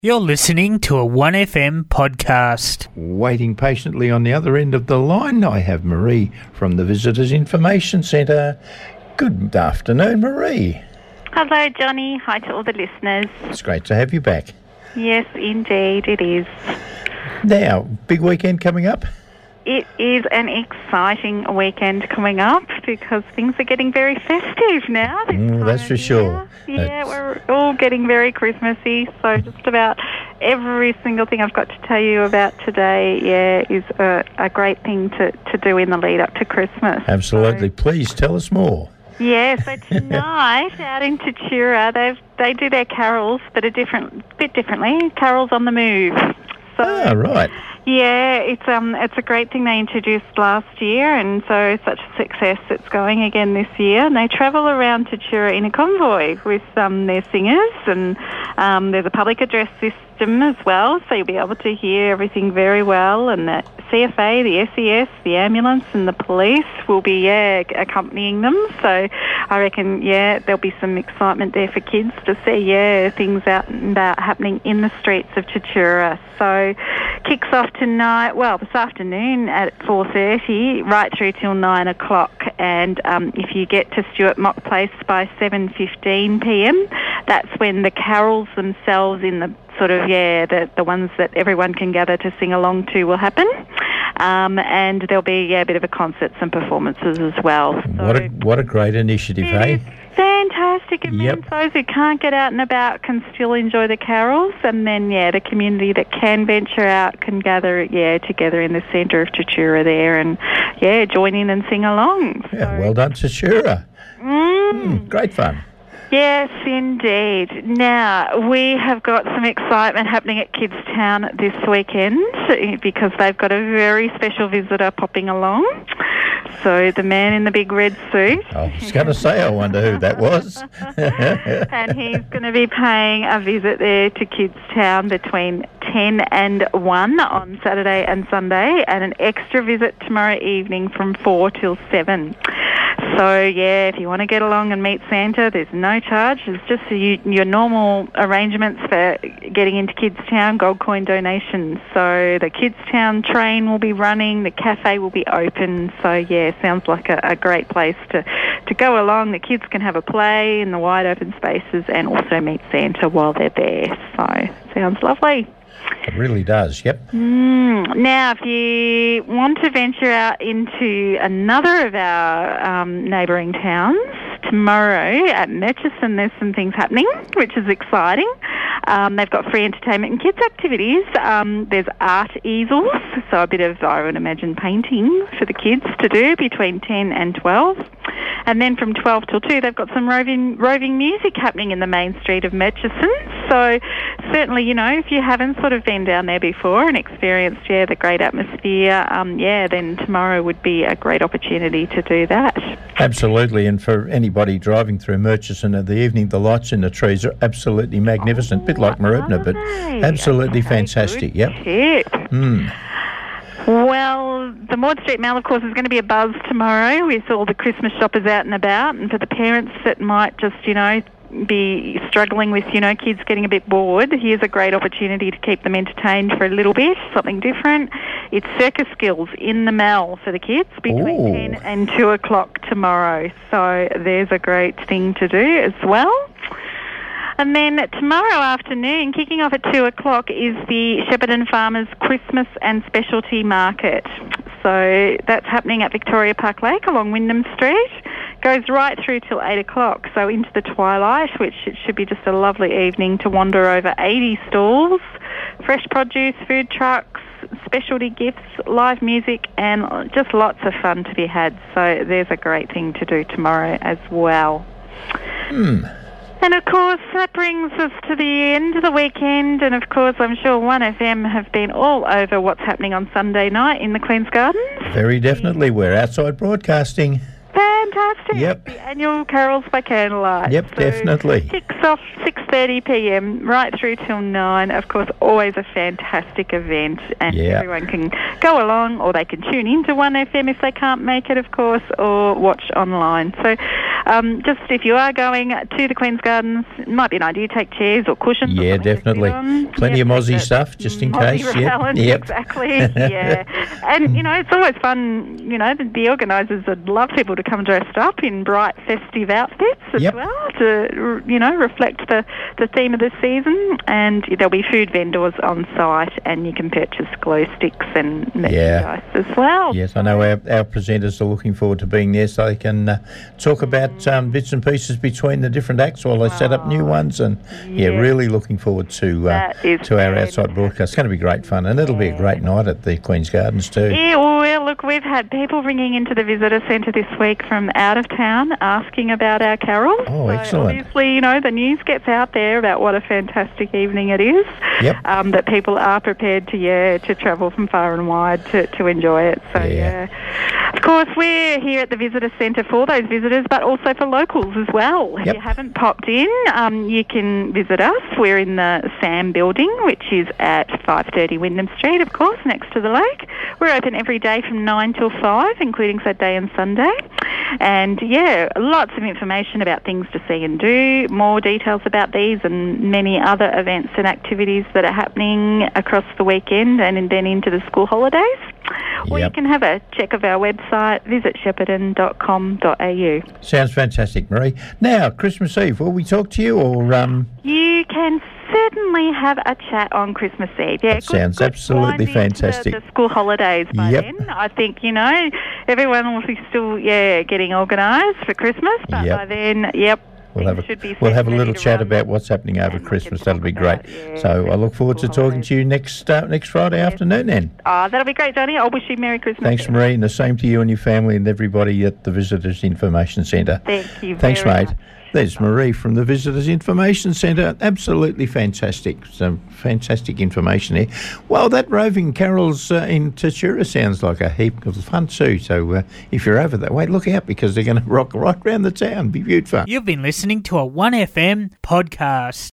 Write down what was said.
You're listening to a 1FM podcast. Waiting patiently on the other end of the line, I have Marie from the Visitors Information Centre. Good afternoon, Marie. Hello, Johnny. Hi to all the listeners. It's great to have you back. Yes, indeed, it is. Now, big weekend coming up? It is an exciting weekend coming up because things are getting very festive now. That's for sure. Yeah, we're all getting very Christmassy, so just about every single thing I've got to tell you about today, is a great thing to do in the lead up to Christmas. Absolutely. So, please tell us more. Yeah, so tonight out in Tatura, they do their carols, but a bit differently. Carols on the Move. So, right. Yeah, it's a great thing they introduced last year, and so such a success it's going again this year. And they travel around Tatura in a convoy with their singers, and there's a public address system as well, so you'll be able to hear everything very well. And the CFA, the SES, the ambulance, and the police will be accompanying them. So I reckon there'll be some excitement there for kids to see things out and about happening in the streets of Tatura. So kicks off tonight, this afternoon at 4:30, right through till 9 o'clock. And if you get to Stuart Mock Place by 7:15pm, that's when the carols themselves in the the ones that everyone can gather to sing along to will happen. And there'll be a bit of a concert, some performances as well. So what a great initiative, hey? Fantastic. It means those who can't get out and about can still enjoy the carols, and then the community that can venture out can gather together in the centre of Tatura there and join in and sing along. Yeah, well done, Tatura. Great fun. Yes, indeed. Now, we have got some excitement happening at Kidstown this weekend because they've got a very special visitor popping along. So the man in the big red suit. I was going to say, I wonder who that was. And he's going to be paying a visit there to Kidstown between 10 and 1 on Saturday and Sunday, and an extra visit tomorrow evening from 4 till 7. So, if you want to get along and meet Santa, there's no charge. It's just your normal arrangements for getting into Kidstown, gold coin donations. So the Kidstown train will be running, the cafe will be open. So, sounds like a great place to go along. The kids can have a play in the wide open spaces and also meet Santa while they're there. So, sounds lovely. It really does, yep. Now, if you want to venture out into another of our neighbouring towns, tomorrow at Murchison there's some things happening, which is exciting. They've got free entertainment and kids activities. There's art easels, so a bit of, I would imagine, painting for the kids to do between 10 and 12. And then from 12 till 2, they've got some roving music happening in the main street of Murchison. So certainly, if you haven't sort of been down there before and experienced, the great atmosphere, then tomorrow would be a great opportunity to do that. Absolutely. And for anybody driving through Murchison in the evening, the lights in the trees are absolutely magnificent. A bit like Maribna, but absolutely fantastic. Yep. Well, the Maud Street Mall, of course, is going to be a buzz tomorrow with all the Christmas shoppers out and about. And for the parents that might just, be struggling with, kids getting a bit bored, here's a great opportunity to keep them entertained for a little bit, something different. It's circus skills in the Mall for the kids between 10 and 2 o'clock tomorrow. So there's a great thing to do as well. And then tomorrow afternoon, kicking off at 2 o'clock, is the Shepparton Farmers Christmas and Specialty Market. So that's happening at Victoria Park Lake along Wyndham Street. Goes right through till 8 o'clock, so into the twilight, which it should be just a lovely evening to wander over 80 stalls, fresh produce, food trucks, specialty gifts, live music, and just lots of fun to be had. So there's a great thing to do tomorrow as well. And of course, that brings us to the end of the weekend, and of course, I'm sure 1FM have been all over what's happening on Sunday night in the Queen's Gardens. Very definitely. We're outside broadcasting. Fantastic. fantastic. Yep. The annual Carols by Candlelight. Yep, definitely. Kicks off 6:30 p.m. right through till 9. Of course, always a fantastic event, and everyone can go along, or they can tune into 1FM if they can't make it, of course, or watch online. So just if you are going to the Queen's Gardens, it might be an idea to take chairs or cushions. Yeah, or definitely. Plenty of Mozzie stuff, just in case. Repellent, yep. Exactly, yeah. And, it's always fun, the organisers would love people to come dressed up in bright festive outfits as well to, reflect the theme of the season. And there'll be food vendors on site, and you can purchase glow sticks and merchandise as well. Yes, I know our presenters are looking forward to being there so they can talk about bits and pieces between the different acts while they set up new ones. And, really looking forward to our outside broadcast. It's going to be great fun, and it'll be a great night at the Queen's Gardens too. Yeah, well, look, we've had people ringing into the visitor centre this week from out of town asking about our carols. Oh, so excellent. Obviously, the news gets out there about what a fantastic evening it is. Yep. That people are prepared to travel from far and wide to enjoy it. So, Of course, we're here at the visitor centre for those visitors, but also for locals as well. Yep. If you haven't popped in, you can visit us. We're in the SAM building, which is at 530 Wyndham Street, of course, next to the lake. We're open every day from 9 till 5, including Saturday and Sunday. And, lots of information about things to see and do, more details about these and many other events and activities that are happening across the weekend and then into the school holidays. Or you can have a check of our website, visit shepparton.com.au. Sounds fantastic, Marie. Now, Christmas Eve, will we talk to you or... You can certainly have a chat on Christmas Eve. Yeah, that sounds absolutely fantastic. The school holidays by then. I think, everyone will be still, getting organised for Christmas, but by then, We'll have a little chat about what's happening over Christmas. That'll be great. So I look forward to talking to you next Friday afternoon then. Oh, that'll be great, Johnny. I'll wish you Merry Christmas. Thanks, Marie, and the same to you and your family and everybody at the Visitors Information Centre. Thank you Thanks, very mate. much. There's Marie from the Visitors Information Centre. Absolutely fantastic. Some fantastic information here. Well, that roving carols in Tatura sounds like a heap of fun too. So if you're over that way, look out because they're going to rock right around the town. Be beautiful. You've been listening to a 1FM podcast.